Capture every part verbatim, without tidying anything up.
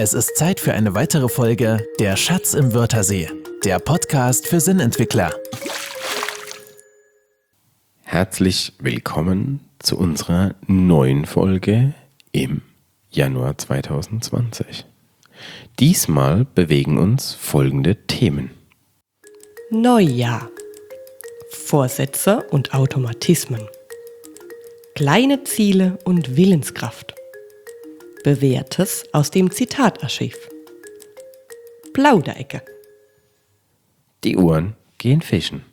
Es ist Zeit für eine weitere Folge Der Schatz im Wörthersee, der Podcast für Sinnentwickler. Herzlich willkommen zu unserer neuen Folge im Januar zwanzig zwanzig. Diesmal bewegen uns folgende Themen. Neujahr. Vorsätze und Automatismen. Kleine Ziele und Willenskraft. Bewährtes aus dem Zitatarchiv. Plauderecke. Die Uhren gehen fischen.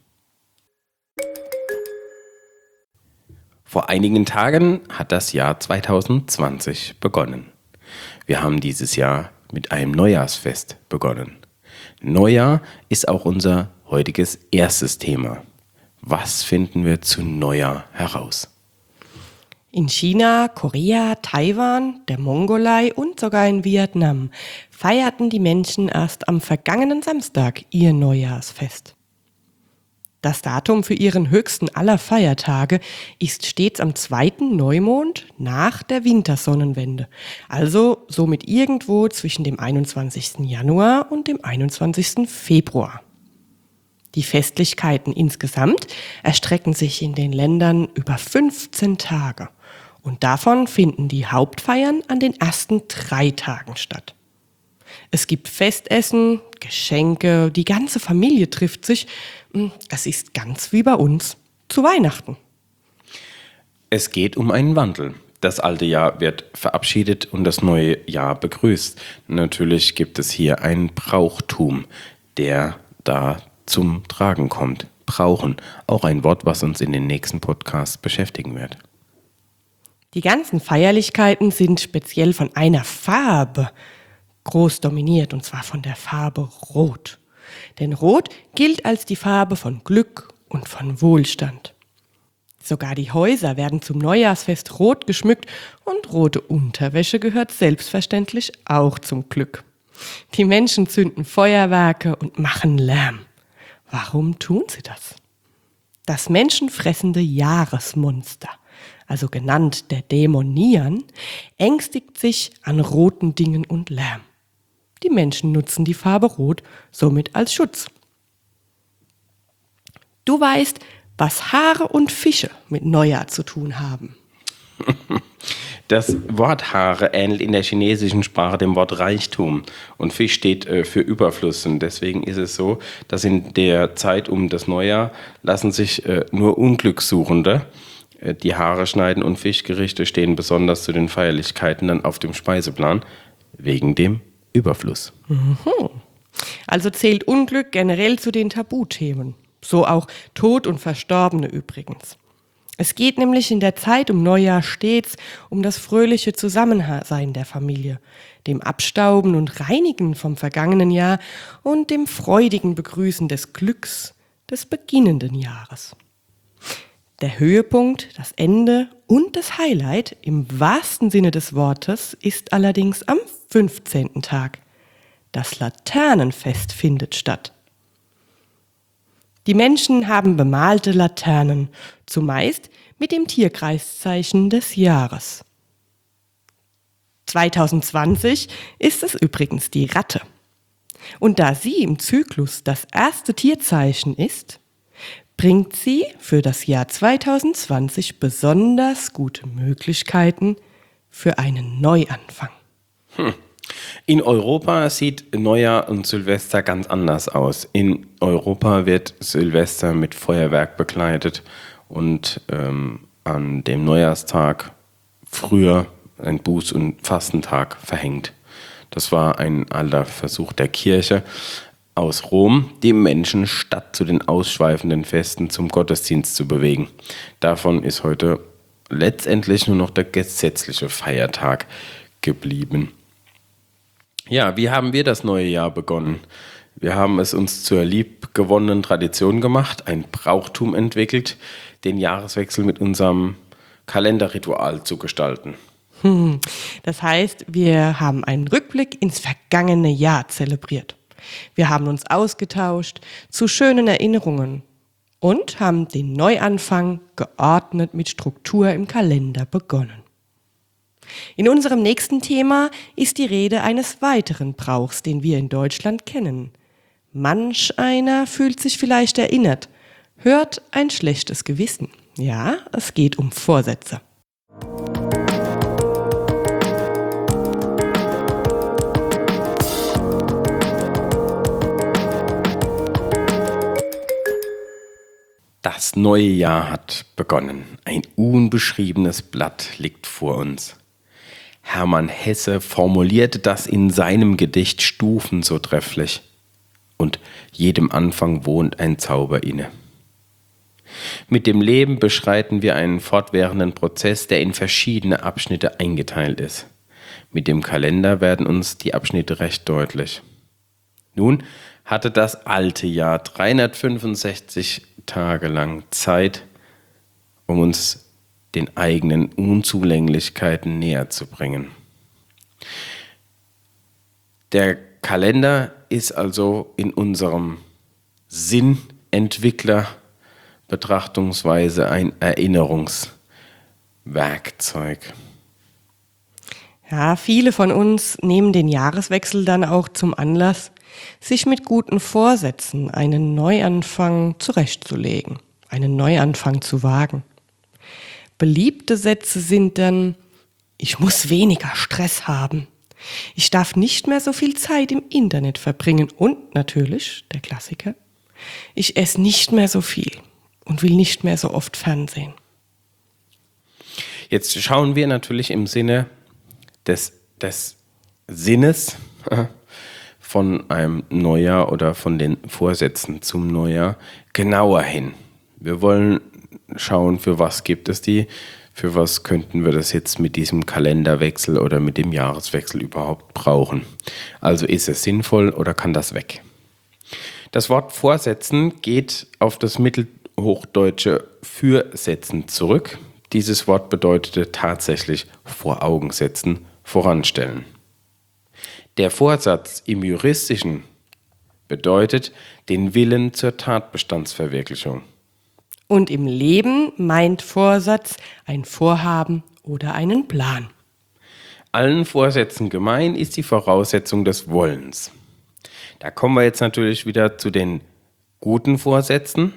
Vor einigen Tagen hat das Jahr zwanzig zwanzig begonnen. Wir haben dieses Jahr mit einem Neujahrsfest begonnen. Neujahr ist auch unser heutiges erstes Thema. Was finden wir zu Neujahr heraus? In China, Korea, Taiwan, der Mongolei und sogar in Vietnam feierten die Menschen erst am vergangenen Samstag ihr Neujahrsfest. Das Datum für ihren höchsten aller Feiertage ist stets am zweiten Neumond nach der Wintersonnenwende, also somit irgendwo zwischen dem einundzwanzigsten Januar und dem einundzwanzigsten Februar. Die Festlichkeiten insgesamt erstrecken sich in den Ländern über fünfzehn Tage und davon finden die Hauptfeiern an den ersten drei Tagen statt. Es gibt Festessen, Geschenke, die ganze Familie trifft sich. Es ist ganz wie bei uns zu Weihnachten. Es geht um einen Wandel. Das alte Jahr wird verabschiedet und das neue Jahr begrüßt. Natürlich gibt es hier einen Brauchtum, der da zum Tragen kommt. Brauchen, auch ein Wort, was uns in den nächsten Podcasts beschäftigen wird. Die ganzen Feierlichkeiten sind speziell von einer Farbe groß dominiert, und zwar von der Farbe Rot. Denn Rot gilt als die Farbe von Glück und von Wohlstand. Sogar die Häuser werden zum Neujahrsfest rot geschmückt und rote Unterwäsche gehört selbstverständlich auch zum Glück. Die Menschen zünden Feuerwerke und machen Lärm. Warum tun sie das? Das menschenfressende Jahresmonster, also genannt der Dämon Nian, ängstigt sich an roten Dingen und Lärm. Die Menschen nutzen die Farbe Rot somit als Schutz. Du weißt, was Haare und Fische mit Neujahr zu tun haben. Das Wort Haare ähnelt in der chinesischen Sprache dem Wort Reichtum und Fisch steht äh, für Überfluss und deswegen ist es so, dass in der Zeit um das Neujahr lassen sich äh, nur Unglückssuchende äh, die Haare schneiden und Fischgerichte stehen besonders zu den Feierlichkeiten dann auf dem Speiseplan wegen dem Überfluss. Mhm. Also zählt Unglück generell zu den Tabuthemen, so auch Tod und Verstorbene übrigens. Es geht nämlich in der Zeit um Neujahr stets um das fröhliche Zusammensein der Familie, dem Abstauben und Reinigen vom vergangenen Jahr und dem freudigen Begrüßen des Glücks des beginnenden Jahres. Der Höhepunkt, das Ende und das Highlight im wahrsten Sinne des Wortes ist allerdings am fünfzehnten Tag. Das Laternenfest findet statt. Die Menschen haben bemalte Laternen, zumeist mit dem Tierkreiszeichen des Jahres. zwanzig zwanzig ist es übrigens die Ratte. Und da sie im Zyklus das erste Tierzeichen ist, bringt sie für das Jahr zwanzig zwanzig besonders gute Möglichkeiten für einen Neuanfang. Hm. In Europa sieht Neujahr und Silvester ganz anders aus. In Europa wird Silvester mit Feuerwerk begleitet und ähm, an dem Neujahrstag früher ein Buß- und Fastentag verhängt. Das war ein alter Versuch der Kirche aus Rom, die Menschen statt zu den ausschweifenden Festen zum Gottesdienst zu bewegen. Davon ist heute letztendlich nur noch der gesetzliche Feiertag geblieben. Ja, wie haben wir das neue Jahr begonnen? Wir haben es uns zur liebgewonnenen Tradition gemacht, ein Brauchtum entwickelt, den Jahreswechsel mit unserem Kalenderritual zu gestalten. Hm, das heißt, wir haben einen Rückblick ins vergangene Jahr zelebriert. Wir haben uns ausgetauscht zu schönen Erinnerungen und haben den Neuanfang geordnet mit Struktur im Kalender begonnen. In unserem nächsten Thema ist die Rede eines weiteren Brauchs, den wir in Deutschland kennen. Manch einer fühlt sich vielleicht erinnert, hört ein schlechtes Gewissen. Ja, es geht um Vorsätze. Das neue Jahr hat begonnen. Ein unbeschriebenes Blatt liegt vor uns. Hermann Hesse formulierte das in seinem Gedicht Stufen so trefflich. Und jedem Anfang wohnt ein Zauber inne. Mit dem Leben beschreiten wir einen fortwährenden Prozess, der in verschiedene Abschnitte eingeteilt ist. Mit dem Kalender werden uns die Abschnitte recht deutlich. Nun hatte das alte Jahr dreihundertfünfundsechzig Tage lang Zeit, um uns den eigenen Unzulänglichkeiten näher zu bringen. Der Kalender ist also in unserem Sinnentwickler betrachtungsweise ein Erinnerungswerkzeug. Ja, viele von uns nehmen den Jahreswechsel dann auch zum Anlass, sich mit guten Vorsätzen einen Neuanfang zurechtzulegen, einen Neuanfang zu wagen. Beliebte Sätze sind dann: Ich muss weniger Stress haben. Ich darf nicht mehr so viel Zeit im Internet verbringen. Und natürlich, der Klassiker: Ich esse nicht mehr so viel und will nicht mehr so oft Fernsehen. Jetzt schauen wir natürlich im Sinne des, des Sinnes von einem Neujahr oder von den Vorsätzen zum Neujahr genauer hin. Wir wollen schauen, für was gibt es die, für was könnten wir das jetzt mit diesem Kalenderwechsel oder mit dem Jahreswechsel überhaupt brauchen. Also ist es sinnvoll oder kann das weg? Das Wort Vorsätzen geht auf das mittelhochdeutsche Fürsetzen zurück. Dieses Wort bedeutete tatsächlich vor Augen setzen, voranstellen. Der Vorsatz im Juristischen bedeutet den Willen zur Tatbestandsverwirklichung. Und im Leben meint Vorsatz ein Vorhaben oder einen Plan. Allen Vorsätzen gemein ist die Voraussetzung des Wollens. Da kommen wir jetzt natürlich wieder zu den guten Vorsätzen.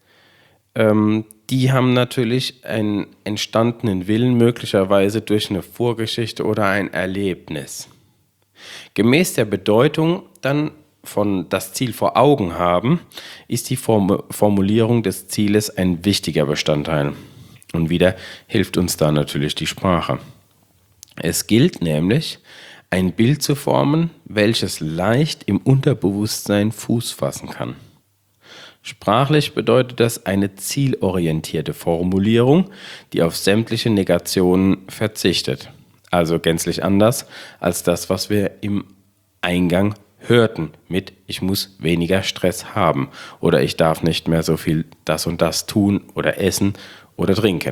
Ähm, die haben natürlich einen entstandenen Willen, möglicherweise durch eine Vorgeschichte oder ein Erlebnis. Gemäß der Bedeutung dann von das Ziel vor Augen haben, ist die Form- Formulierung des Zieles ein wichtiger Bestandteil. Und wieder hilft uns da natürlich die Sprache. Es gilt nämlich, ein Bild zu formen, welches leicht im Unterbewusstsein Fuß fassen kann. Sprachlich bedeutet das eine zielorientierte Formulierung, die auf sämtliche Negationen verzichtet. Also gänzlich anders als das, was wir im Eingang hörten mit ich muss weniger Stress haben oder ich darf nicht mehr so viel das und das tun oder essen oder trinken.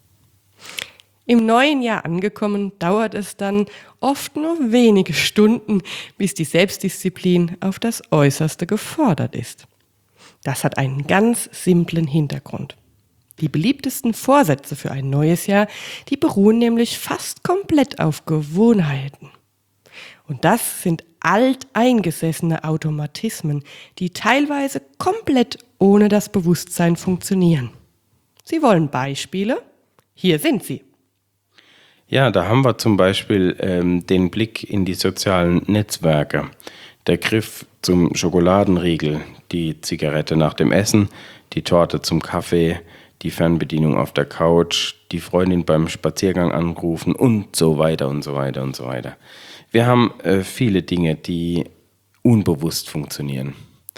Im neuen Jahr angekommen, dauert es dann oft nur wenige Stunden, bis die Selbstdisziplin auf das Äußerste gefordert ist. Das hat einen ganz simplen Hintergrund. Die beliebtesten Vorsätze für ein neues Jahr, die beruhen nämlich fast komplett auf Gewohnheiten. Und das sind alteingesessene Automatismen, die teilweise komplett ohne das Bewusstsein funktionieren. Sie wollen Beispiele? Hier sind sie. Ja, da haben wir zum Beispiel ähm, den Blick in die sozialen Netzwerke. Der Griff zum Schokoladenriegel, die Zigarette nach dem Essen, die Torte zum Kaffee, die Fernbedienung auf der Couch, die Freundin beim Spaziergang anrufen und so weiter und so weiter und so weiter. Wir haben äh, viele Dinge, die unbewusst funktionieren.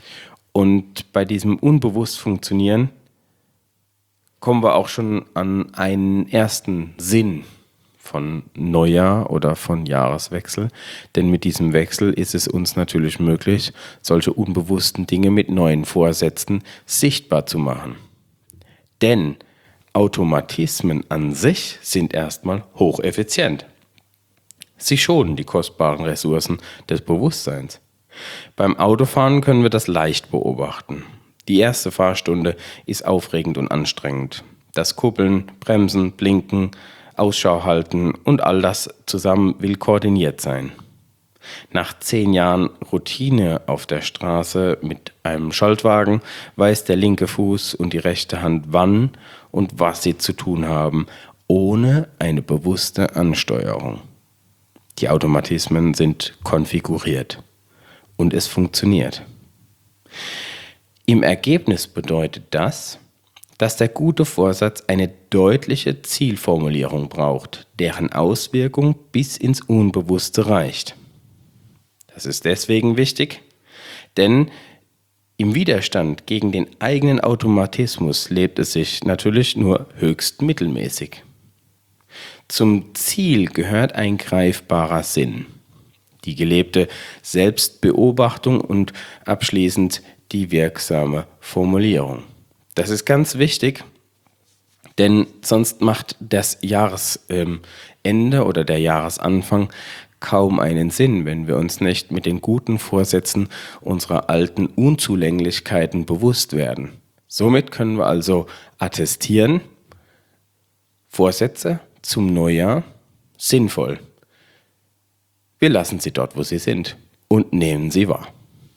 Und bei diesem unbewusst Funktionieren kommen wir auch schon an einen ersten Sinn von Neujahr oder von Jahreswechsel. Denn mit diesem Wechsel ist es uns natürlich möglich, solche unbewussten Dinge mit neuen Vorsätzen sichtbar zu machen. Denn Automatismen an sich sind erstmal hocheffizient. Sie schonen die kostbaren Ressourcen des Bewusstseins. Beim Autofahren können wir das leicht beobachten. Die erste Fahrstunde ist aufregend und anstrengend. Das Kuppeln, Bremsen, Blinken, Ausschau halten und all das zusammen will koordiniert sein. Nach zehn Jahren Routine auf der Straße mit einem Schaltwagen weiß der linke Fuß und die rechte Hand wann und was sie zu tun haben, ohne eine bewusste Ansteuerung. Die Automatismen sind konfiguriert und es funktioniert. Im Ergebnis bedeutet das, dass der gute Vorsatz eine deutliche Zielformulierung braucht, deren Auswirkung bis ins Unbewusste reicht. Das ist deswegen wichtig, denn im Widerstand gegen den eigenen Automatismus lebt es sich natürlich nur höchst mittelmäßig. Zum Ziel gehört ein greifbarer Sinn, die gelebte Selbstbeobachtung und abschließend die wirksame Formulierung. Das ist ganz wichtig, denn sonst macht das Jahresende oder der Jahresanfang kaum einen Sinn, wenn wir uns nicht mit den guten Vorsätzen unserer alten Unzulänglichkeiten bewusst werden. Somit können wir also attestieren, Vorsätze zum Neujahr sinnvoll. Wir lassen sie dort, wo sie sind und nehmen sie wahr.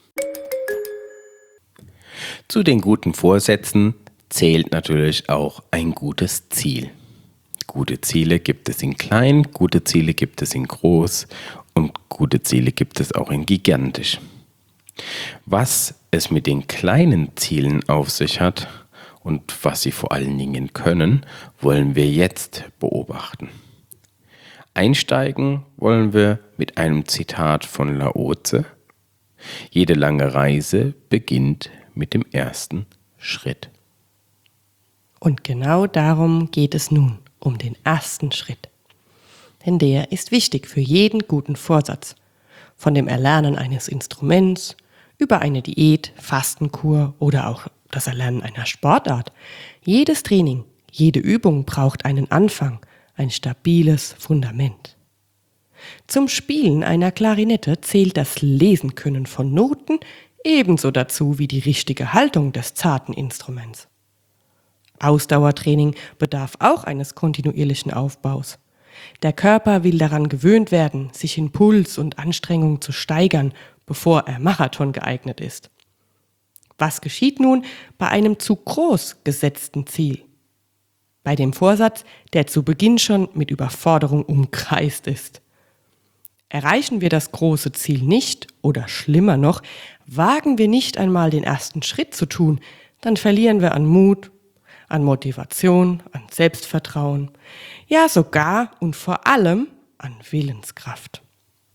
Zu den guten Vorsätzen zählt natürlich auch ein gutes Ziel. Gute Ziele gibt es in klein, gute Ziele gibt es in groß und gute Ziele gibt es auch in gigantisch. Was es mit den kleinen Zielen auf sich hat und was sie vor allen Dingen können, wollen wir jetzt beobachten. Einsteigen wollen wir mit einem Zitat von Lao-Tse. Jede lange Reise beginnt mit dem ersten Schritt. Und genau darum geht es nun, um den ersten Schritt. Denn der ist wichtig für jeden guten Vorsatz. Von dem Erlernen eines Instruments über eine Diät, Fastenkur oder auch das Erlernen einer Sportart. Jedes Training, jede Übung braucht einen Anfang, ein stabiles Fundament. Zum Spielen einer Klarinette zählt das Lesenkönnen von Noten ebenso dazu wie die richtige Haltung des zarten Instruments. Ausdauertraining bedarf auch eines kontinuierlichen Aufbaus. Der Körper will daran gewöhnt werden, sich in Puls und Anstrengung zu steigern, bevor er Marathon geeignet ist. Was geschieht nun bei einem zu groß gesetzten Ziel? Bei dem Vorsatz, der zu Beginn schon mit Überforderung umkreist ist. Erreichen wir das große Ziel nicht oder schlimmer noch, wagen wir nicht einmal den ersten Schritt zu tun, dann verlieren wir an Mut, an Motivation, an Selbstvertrauen, ja sogar und vor allem an Willenskraft.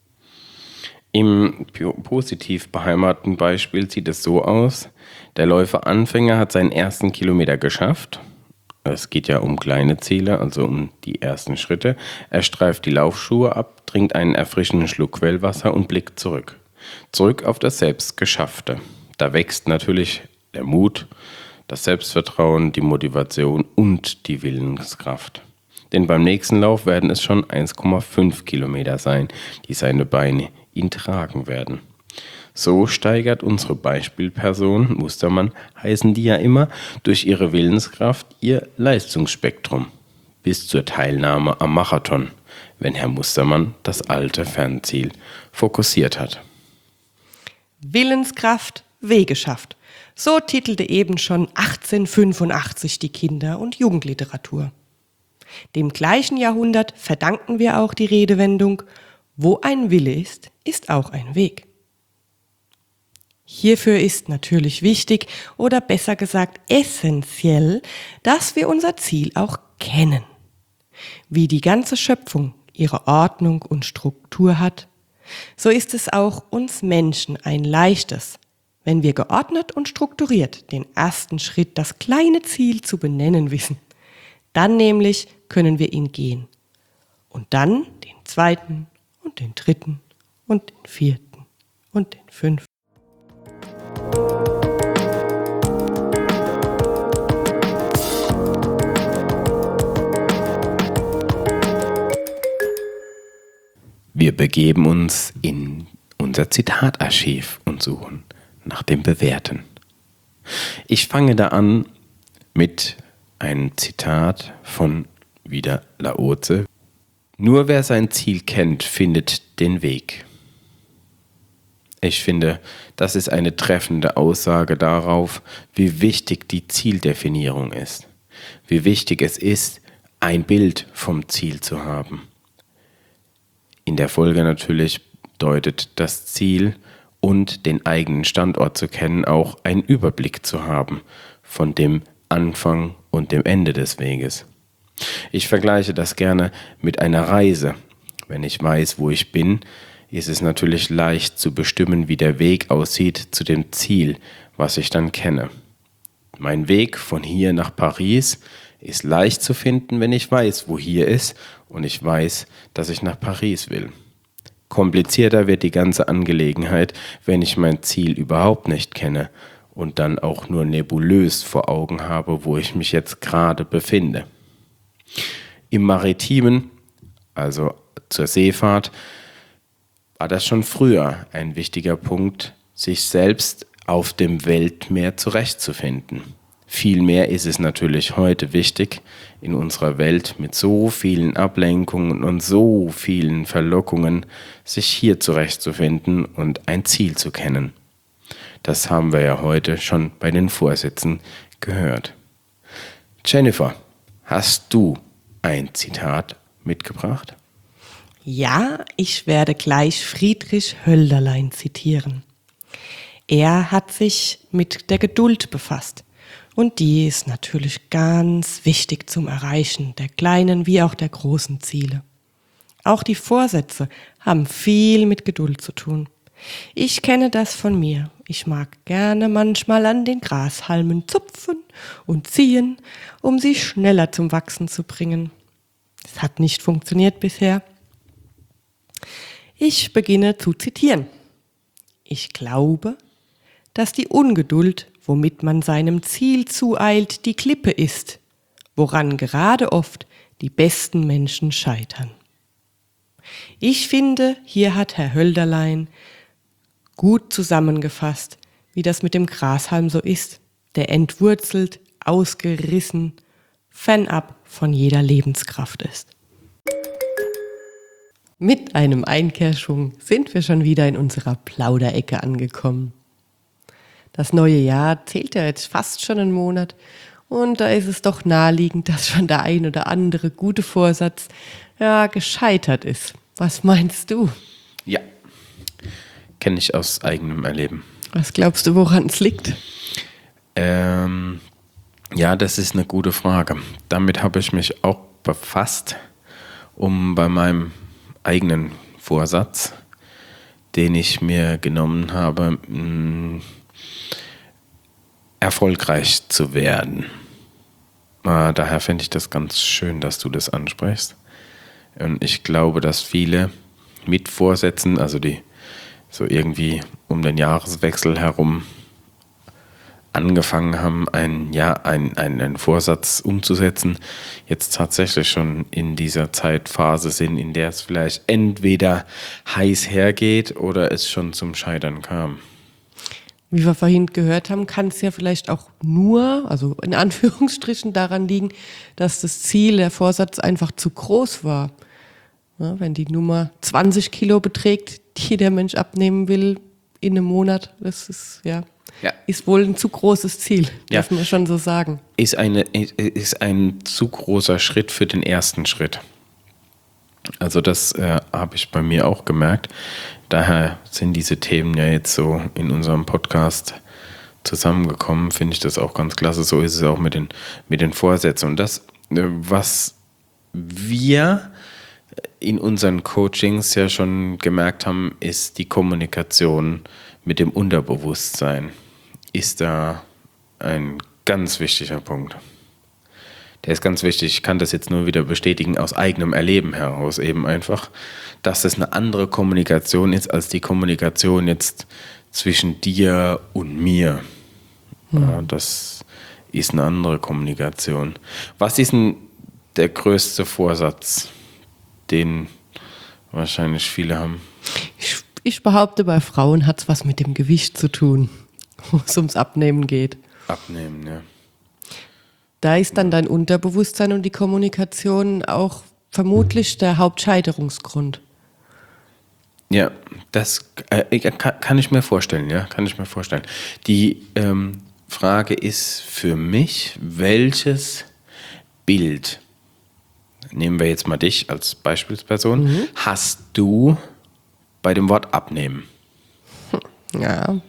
Im positiv beheimateten Beispiel sieht es so aus, der Läuferanfänger hat seinen ersten Kilometer geschafft. Es geht ja um kleine Ziele, also um die ersten Schritte. Er streift die Laufschuhe ab, trinkt einen erfrischenden Schluck Quellwasser und blickt zurück. Zurück auf das Selbstgeschaffte. Da wächst natürlich der Mut, das Selbstvertrauen, die Motivation und die Willenskraft. Denn beim nächsten Lauf werden es schon eins Komma fünf Kilometer sein, die seine Beine ihn tragen werden. So steigert unsere Beispielperson, Mustermann heißen die ja immer, durch ihre Willenskraft ihr Leistungsspektrum bis zur Teilnahme am Marathon, wenn Herr Mustermann das alte Fernziel fokussiert hat. Willenskraft, Wegeschaft. So titelte eben schon achtzehnhundertfünfundachtzig die Kinder- und Jugendliteratur. Dem gleichen Jahrhundert verdanken wir auch die Redewendung, wo ein Wille ist, ist auch ein Weg. Hierfür ist natürlich wichtig oder besser gesagt essentiell, dass wir unser Ziel auch kennen. Wie die ganze Schöpfung ihre Ordnung und Struktur hat, so ist es auch uns Menschen ein leichtes, wenn wir geordnet und strukturiert den ersten Schritt, das kleine Ziel zu benennen wissen. Dann nämlich können wir ihn gehen. Und dann den zweiten und den dritten und den vierten und den fünften. Wir begeben uns in unser Zitatarchiv und suchen nach dem Bewährten. Ich fange da an mit einem Zitat von wieder Laozi. Nur wer sein Ziel kennt, findet den Weg. Ich finde, das ist eine treffende Aussage darauf, wie wichtig die Zieldefinierung ist. Wie wichtig es ist, ein Bild vom Ziel zu haben. In der Folge natürlich deutet das Ziel und den eigenen Standort zu kennen auch einen Überblick zu haben von dem Anfang und dem Ende des Weges. Ich vergleiche das gerne mit einer Reise. Wenn ich weiß, wo ich bin, ist es natürlich leicht zu bestimmen, wie der Weg aussieht zu dem Ziel, was ich dann kenne. Mein Weg von hier nach Paris ist leicht zu finden, wenn ich weiß, wo hier ist und ich weiß, dass ich nach Paris will. Komplizierter wird die ganze Angelegenheit, wenn ich mein Ziel überhaupt nicht kenne und dann auch nur nebulös vor Augen habe, wo ich mich jetzt gerade befinde. Im Maritimen, also zur Seefahrt, war das schon früher ein wichtiger Punkt, sich selbst auf dem Weltmeer zurechtzufinden. Vielmehr ist es natürlich heute wichtig, in unserer Welt mit so vielen Ablenkungen und so vielen Verlockungen, sich hier zurechtzufinden und ein Ziel zu kennen. Das haben wir ja heute schon bei den Vorsätzen gehört. Jennifer, hast du ein Zitat mitgebracht? Ja, ich werde gleich Friedrich Hölderlin zitieren. Er hat sich mit der Geduld befasst. Und die ist natürlich ganz wichtig zum Erreichen der kleinen wie auch der großen Ziele. Auch die Vorsätze haben viel mit Geduld zu tun. Ich kenne das von mir. Ich mag gerne manchmal an den Grashalmen zupfen und ziehen, um sie schneller zum Wachsen zu bringen. Es hat nicht funktioniert bisher. Ich beginne zu zitieren. Ich glaube, dass die Ungeduld, womit man seinem Ziel zueilt, die Klippe ist, woran gerade oft die besten Menschen scheitern. Ich finde, hier hat Herr Hölderlin gut zusammengefasst, wie das mit dem Grashalm so ist, der entwurzelt, ausgerissen, fernab von jeder Lebenskraft ist. Mit einem Einkehrschwung sind wir schon wieder in unserer Plauderecke angekommen. Das neue Jahr zählt ja jetzt fast schon einen Monat und da ist es doch naheliegend, dass schon der ein oder andere gute Vorsatz ja gescheitert ist. Was meinst du? Ja, kenne ich aus eigenem Erleben. Was glaubst du, woran es liegt? Ähm, ja, das ist eine gute Frage. Damit habe ich mich auch befasst, um bei meinem eigenen Vorsatz, den ich mir genommen habe, mh, erfolgreich zu werden. Äh, daher finde ich das ganz schön, dass du das ansprichst. Und ich glaube, dass viele mit Vorsätzen, also die so irgendwie um den Jahreswechsel herum angefangen haben, einen, ja, einen, einen Vorsatz umzusetzen, jetzt tatsächlich schon in dieser Zeitphase sind, in der es vielleicht entweder heiß hergeht oder es schon zum Scheitern kam. Wie wir vorhin gehört haben, kann es ja vielleicht auch nur, also in Anführungsstrichen, daran liegen, dass das Ziel, der Vorsatz einfach zu groß war. Ja, wenn die Nummer zwanzig Kilo beträgt, die der Mensch abnehmen will in einem Monat, das ist ja, ja. ist wohl ein zu großes Ziel, ja. darf man schon so sagen. Ist, eine, ist ein zu großer Schritt für den ersten Schritt. Also das äh, habe ich bei mir auch gemerkt. Daher sind diese Themen ja jetzt so in unserem Podcast zusammengekommen. Finde ich das auch ganz klasse. So ist es auch mit den, mit den Vorsätzen. Und das, was wir in unseren Coachings ja schon gemerkt haben, ist die Kommunikation mit dem Unterbewusstsein. Ist da ein ganz wichtiger Punkt. Der ist ganz wichtig. Ich kann das jetzt nur wieder bestätigen aus eigenem Erleben heraus eben einfach, dass es eine andere Kommunikation ist als die Kommunikation jetzt zwischen dir und mir. Hm. Ja, das ist eine andere Kommunikation. Was ist denn der größte Vorsatz, den wahrscheinlich viele haben? Ich, ich behaupte, bei Frauen hat es was mit dem Gewicht zu tun, wo es ums Abnehmen geht. Abnehmen, ja. Da ist dann dein Unterbewusstsein und die Kommunikation auch vermutlich der Hauptscheiterungsgrund. Ja, das äh, kann, kann ich mir vorstellen, ja, kann ich mir vorstellen. Die ähm, Frage ist für mich, welches Bild, nehmen wir jetzt mal dich als Beispielsperson, mhm. hast du bei dem Wort abnehmen? Ja,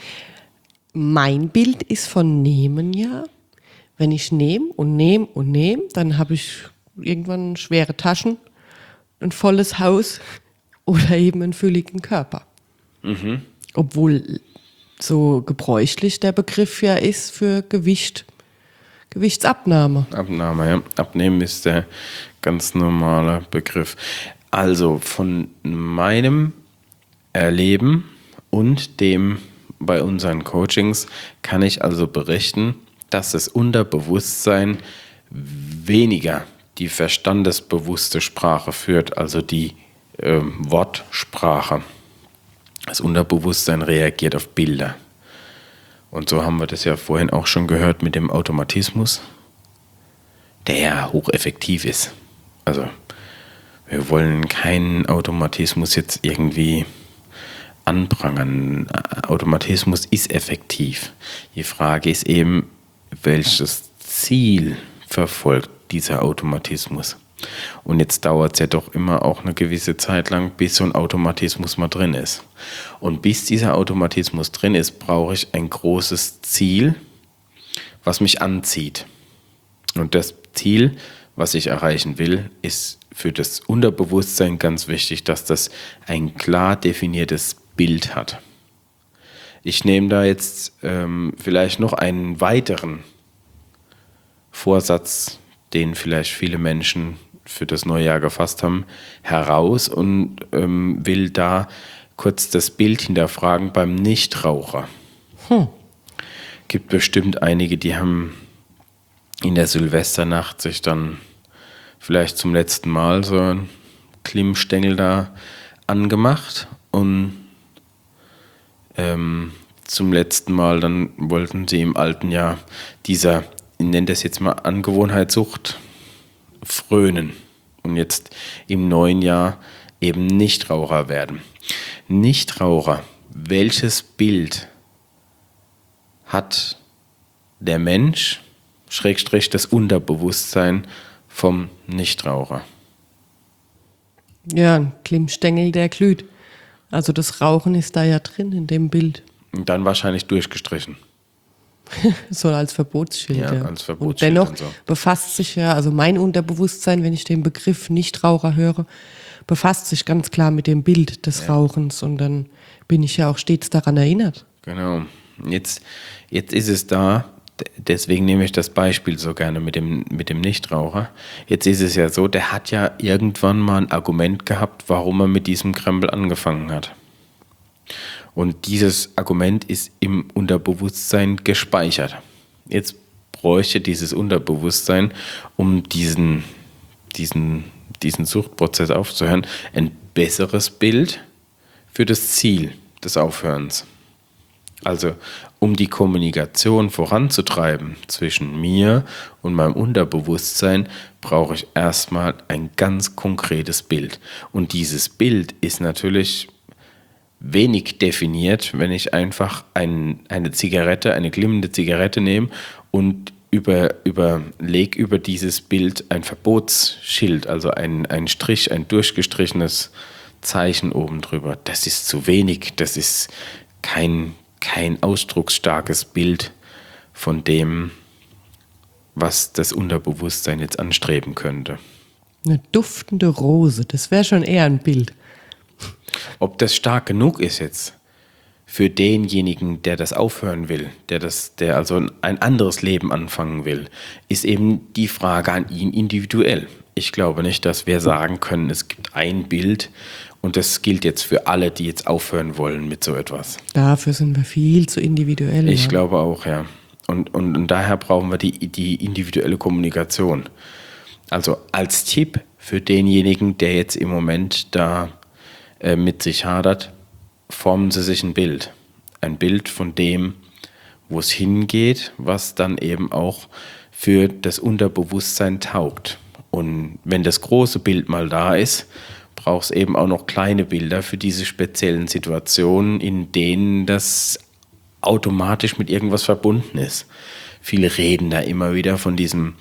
mein Bild ist von nehmen, ja. Wenn ich nehme und nehme und nehme, dann habe ich irgendwann schwere Taschen, ein volles Haus oder eben einen fülligen Körper. Mhm. Obwohl so gebräuchlich der Begriff ja ist für Gewicht, Gewichtsabnahme. Abnahme, ja. Abnehmen ist der ganz normale Begriff. Also von meinem Erleben und dem bei unseren Coachings kann ich also berichten, dass das Unterbewusstsein weniger die verstandesbewusste Sprache führt, also die äh, Wortsprache. Das Unterbewusstsein reagiert auf Bilder. Und so haben wir das ja vorhin auch schon gehört mit dem Automatismus, der ja hocheffektiv ist. Also wir wollen keinen Automatismus jetzt irgendwie anprangern. Automatismus ist effektiv. Die Frage ist eben, welches Ziel verfolgt dieser Automatismus? Und jetzt dauert es ja doch immer auch eine gewisse Zeit lang, bis so ein Automatismus mal drin ist. Und bis dieser Automatismus drin ist, brauche ich ein großes Ziel, was mich anzieht. Und das Ziel, was ich erreichen will, ist für das Unterbewusstsein ganz wichtig, dass das ein klar definiertes Bild hat. Ich nehme da jetzt ähm, vielleicht noch einen weiteren Vorsatz, den vielleicht viele Menschen für das neue Jahr gefasst haben, heraus und ähm, will da kurz das Bild hinterfragen beim Nichtraucher. Hm. Gibt bestimmt einige, die haben in der Silvesternacht sich dann vielleicht zum letzten Mal so einen Klimmstängel da angemacht und ähm, zum letzten Mal dann wollten sie im alten Jahr dieser, ich nenne das jetzt mal Angewohnheitssucht, frönen und jetzt im neuen Jahr eben Nichtraucher werden. Nichtraucher, welches Bild hat der Mensch, Schrägstrich das Unterbewusstsein vom Nichtraucher? Ja, ein Klimmstängel, der glüht. Also das Rauchen ist da ja drin in dem Bild. Und dann wahrscheinlich durchgestrichen. So als Verbotsschild. Ja, ja. als Verbotsschild. Und dennoch und so. befasst sich ja, also mein Unterbewusstsein, wenn ich den Begriff Nichtraucher höre, befasst sich ganz klar mit dem Bild des ja. Rauchens. Und dann bin ich ja auch stets daran erinnert. Genau. Jetzt, jetzt ist es da, deswegen nehme ich das Beispiel so gerne mit dem, mit dem Nichtraucher. Jetzt ist es ja so, der hat ja irgendwann mal ein Argument gehabt, warum er mit diesem Krempel angefangen hat. Und dieses Argument ist im Unterbewusstsein gespeichert. Jetzt bräuchte dieses Unterbewusstsein, um diesen, diesen, diesen Suchtprozess aufzuhören, ein besseres Bild für das Ziel des Aufhörens. Also um die Kommunikation voranzutreiben zwischen mir und meinem Unterbewusstsein, brauche ich erstmal ein ganz konkretes Bild. Und dieses Bild ist natürlich wenig definiert, wenn ich einfach ein, eine Zigarette, eine glimmende Zigarette nehme und über, überlege über dieses Bild ein Verbotsschild, also ein, ein Strich, ein durchgestrichenes Zeichen oben drüber. Das ist zu wenig, das ist kein kein ausdrucksstarkes Bild von dem, was das Unterbewusstsein jetzt anstreben könnte. Eine duftende Rose, das wäre schon eher ein Bild. Ob das stark genug ist jetzt für denjenigen, der das aufhören will, der, das, der also ein anderes Leben anfangen will, ist eben die Frage an ihn individuell. Ich glaube nicht, dass wir sagen können, es gibt ein Bild und das gilt jetzt für alle, die jetzt aufhören wollen mit so etwas. Dafür sind wir viel zu individuell. Ich ja. glaube auch, ja. Und, und, und daher brauchen wir die, die individuelle Kommunikation. Also als Tipp für denjenigen, der jetzt im Moment da äh, mit sich hadert, formen Sie sich ein Bild. Ein Bild von dem, wo es hingeht, was dann eben auch für das Unterbewusstsein taugt. Und wenn das große Bild mal da ist, braucht es eben auch noch kleine Bilder für diese speziellen Situationen, in denen das automatisch mit irgendwas verbunden ist. Viele reden da immer wieder von diesem,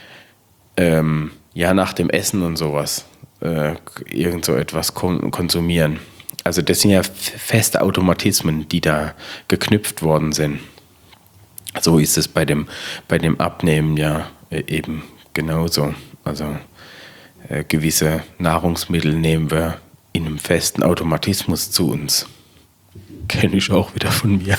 ähm, ja, nach dem Essen und sowas, äh, irgend so etwas kon- konsumieren. Also das sind ja feste Automatismen, die da geknüpft worden sind. So ist es bei dem, bei dem Abnehmen ja äh, eben genauso. Also äh, gewisse Nahrungsmittel nehmen wir in einem festen Automatismus zu uns. Kenne ich auch wieder von mir.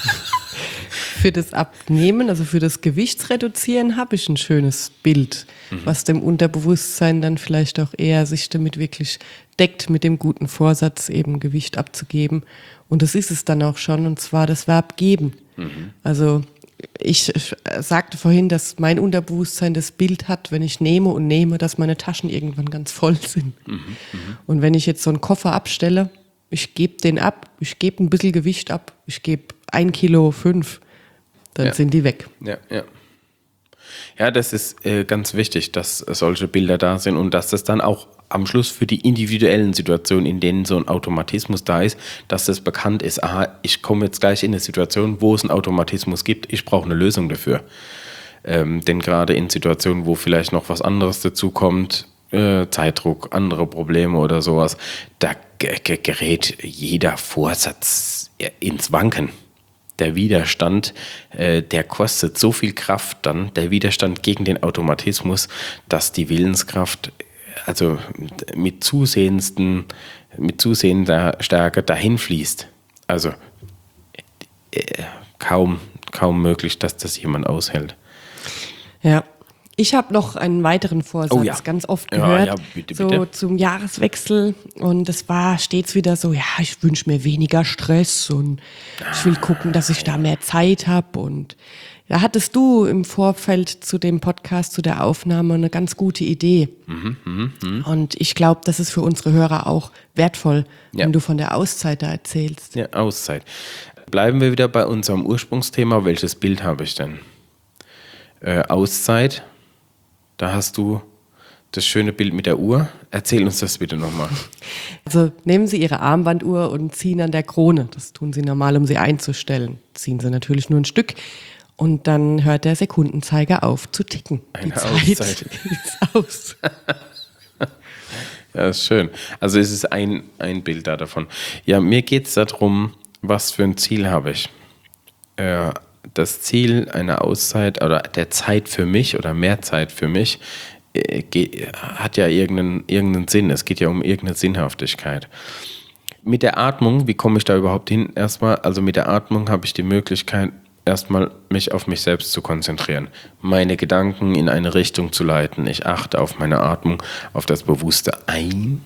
Für das Abnehmen, also für das Gewichtsreduzieren, habe ich ein schönes Bild, mhm. was dem Unterbewusstsein dann vielleicht auch eher sich damit wirklich deckt, mit dem guten Vorsatz, eben Gewicht abzugeben. Und das ist es dann auch schon, und zwar das Verb geben. Mhm. Also ich sagte vorhin, dass mein Unterbewusstsein das Bild hat, wenn ich nehme und nehme, dass meine Taschen irgendwann ganz voll sind. Mhm. Mhm. Und wenn ich jetzt so einen Koffer abstelle, ich gebe den ab, ich gebe ein bisschen Gewicht ab, ich gebe ein Kilo fünf, dann ja. sind die weg. Ja, ja. Ja, das ist äh, ganz wichtig, dass solche Bilder da sind und dass das dann auch am Schluss für die individuellen Situationen, in denen so ein Automatismus da ist, dass das bekannt ist, aha, ich komme jetzt gleich in eine Situation, wo es einen Automatismus gibt, ich brauche eine Lösung dafür. Ähm, denn gerade in Situationen, wo vielleicht noch was anderes dazukommt, äh, Zeitdruck, andere Probleme oder sowas, da g- g- gerät jeder Vorsatz ins Wanken. Der Widerstand, äh, der kostet so viel Kraft dann, der Widerstand gegen den Automatismus, dass die Willenskraft also mit zusehendsten, mit zusehender Stärke dahin fließt. Also äh, kaum, kaum möglich, dass das jemand aushält. Ja. Ich habe noch einen weiteren Vorsatz, oh ja. ganz oft gehört, ja, ja, bitte, so bitte. Zum Jahreswechsel, und es war stets wieder so, ja, ich wünsche mir weniger Stress und ah, ich will gucken, dass ich da mehr Zeit habe, und da hattest du im Vorfeld zu dem Podcast, zu der Aufnahme eine ganz gute Idee. Mhm, mh, mh. Und ich glaube, das ist für unsere Hörer auch wertvoll, ja. wenn du von der Auszeit da erzählst. Ja, Auszeit. Bleiben wir wieder bei unserem Ursprungsthema. Welches Bild habe ich denn? Äh, Auszeit. Da hast du das schöne Bild mit der Uhr. Erzähl uns das bitte nochmal. Also nehmen Sie Ihre Armbanduhr und ziehen an der Krone. Das tun Sie normal, um sie einzustellen. Ziehen Sie natürlich nur ein Stück und dann hört der Sekundenzeiger auf zu ticken. Eine Die Zeit Auszeit. ist aus. Ja, ist schön. Also es ist ein, ein Bild da davon. Ja, mir geht es darum, was für ein Ziel habe ich. Äh, Das Ziel einer Auszeit oder der Zeit für mich oder mehr Zeit für mich äh, geht, hat ja irgendeinen, irgendeinen Sinn. Es geht ja um irgendeine Sinnhaftigkeit. Mit der Atmung, wie komme ich da überhaupt hin? Erstmal, also mit der Atmung habe ich die Möglichkeit, erstmal mich auf mich selbst zu konzentrieren, meine Gedanken in eine Richtung zu leiten. Ich achte auf meine Atmung, auf das bewusste Ein-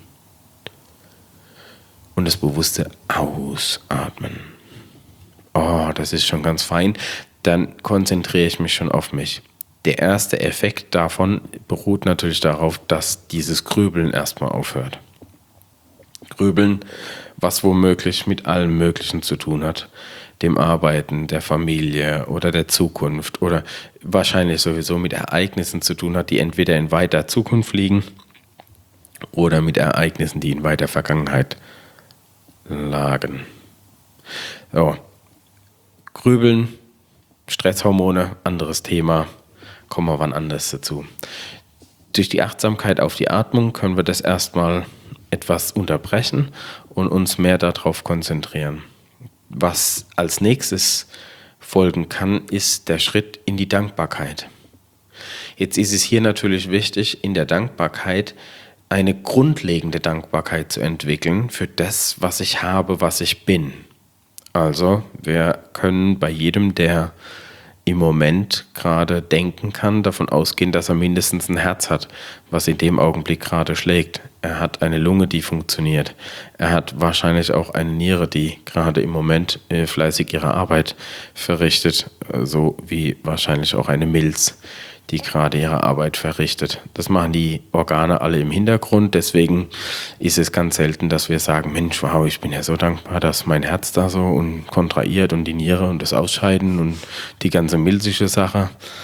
und das bewusste Ausatmen. Oh, das ist schon ganz fein. Dann konzentriere ich mich schon auf mich. Der erste Effekt davon beruht natürlich darauf, dass dieses Grübeln erstmal aufhört. Grübeln, was womöglich mit allem Möglichen zu tun hat. Dem Arbeiten, der Familie oder der Zukunft oder wahrscheinlich sowieso mit Ereignissen zu tun hat, die entweder in weiter Zukunft liegen oder mit Ereignissen, die in weiter Vergangenheit lagen. So. Grübeln, Stresshormone, anderes Thema, kommen wir wann anders dazu. Durch die Achtsamkeit auf die Atmung können wir das erstmal etwas unterbrechen und uns mehr darauf konzentrieren. Was als nächstes folgen kann, ist der Schritt in die Dankbarkeit. Jetzt ist es hier natürlich wichtig, in der Dankbarkeit eine grundlegende Dankbarkeit zu entwickeln für das, was ich habe, was ich bin. Also wir können bei jedem, der im Moment gerade denken kann, davon ausgehen, dass er mindestens ein Herz hat, was in dem Augenblick gerade schlägt. Er hat eine Lunge, die funktioniert. Er hat wahrscheinlich auch eine Niere, die gerade im Moment äh, fleißig ihre Arbeit verrichtet, so wie wahrscheinlich auch eine Milz, die gerade ihre Arbeit verrichtet. Das machen die Organe alle im Hintergrund, deswegen ist es ganz selten, dass wir sagen, Mensch, wow, ich bin ja so dankbar, dass mein Herz da so und kontrahiert und die Niere und das Ausscheiden und die ganze milzige Sache.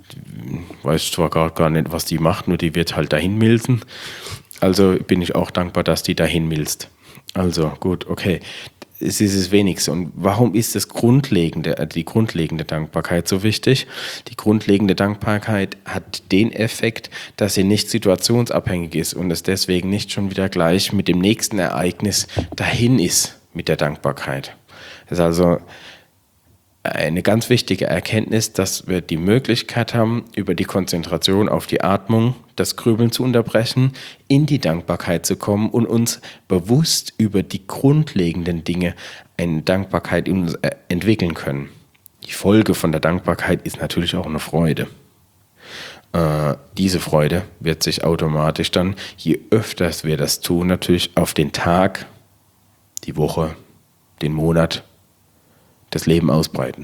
weiß zwar gar, gar nicht, was die macht, nur die wird halt dahin milzen. Also bin ich auch dankbar, dass die dahin milzt. Also gut, okay. Es ist das Wenigste. Und warum ist das grundlegende, die grundlegende Dankbarkeit so wichtig? Die grundlegende Dankbarkeit hat den Effekt, dass sie nicht situationsabhängig ist und es deswegen nicht schon wieder gleich mit dem nächsten Ereignis dahin ist mit der Dankbarkeit. Das ist also eine ganz wichtige Erkenntnis, dass wir die Möglichkeit haben, über die Konzentration auf die Atmung das Grübeln zu unterbrechen, in die Dankbarkeit zu kommen und uns bewusst über die grundlegenden Dinge eine Dankbarkeit in uns entwickeln können. Die Folge von der Dankbarkeit ist natürlich auch eine Freude. Äh, diese Freude wird sich automatisch dann, je öfter wir das tun, natürlich auf den Tag, die Woche, den Monat, das Leben ausbreiten.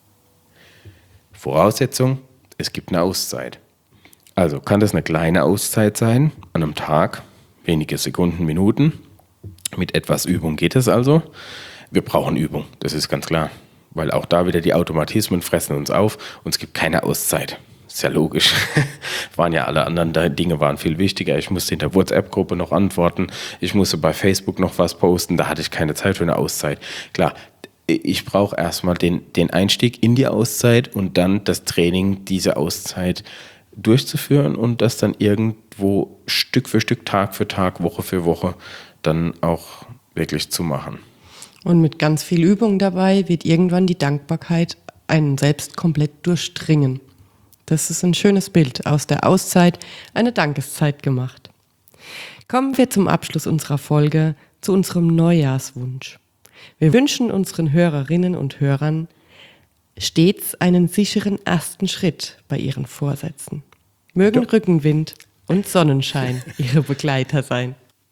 Voraussetzung, es gibt eine Auszeit. Also kann das eine kleine Auszeit sein, an einem Tag, wenige Sekunden, Minuten. Mit etwas Übung geht es also. Wir brauchen Übung, das ist ganz klar. Weil auch da wieder die Automatismen fressen uns auf und es gibt keine Auszeit. Ist ja logisch. Waren ja alle anderen Dinge waren viel wichtiger. Ich musste in der WhatsApp-Gruppe noch antworten. Ich musste bei Facebook noch was posten. Da hatte ich keine Zeit für eine Auszeit. Klar, ich brauche erstmal den, den Einstieg in die Auszeit und dann das Training, diese Auszeit durchzuführen und das dann irgendwo Stück für Stück, Tag für Tag, Woche für Woche dann auch wirklich zu machen. Und mit ganz viel Übung dabei wird irgendwann die Dankbarkeit einen selbst komplett durchdringen. Das ist ein schönes Bild. Aus der Auszeit eine Dankeszeit gemacht. Kommen wir zum Abschluss unserer Folge zu unserem Neujahrswunsch. Wir wünschen unseren Hörerinnen und Hörern stets einen sicheren ersten Schritt bei ihren Vorsätzen. Mögen ja. Rückenwind und Sonnenschein ihre Begleiter sein.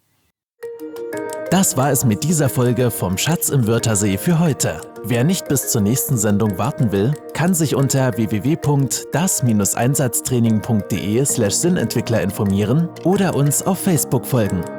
Das war es mit dieser Folge vom Schatz im Wörthersee für heute. Wer nicht bis zur nächsten Sendung warten will, kann sich unter w w w punkt das Bindestrich einsatztraining punkt de slash Sinnentwickler informieren oder uns auf Facebook folgen.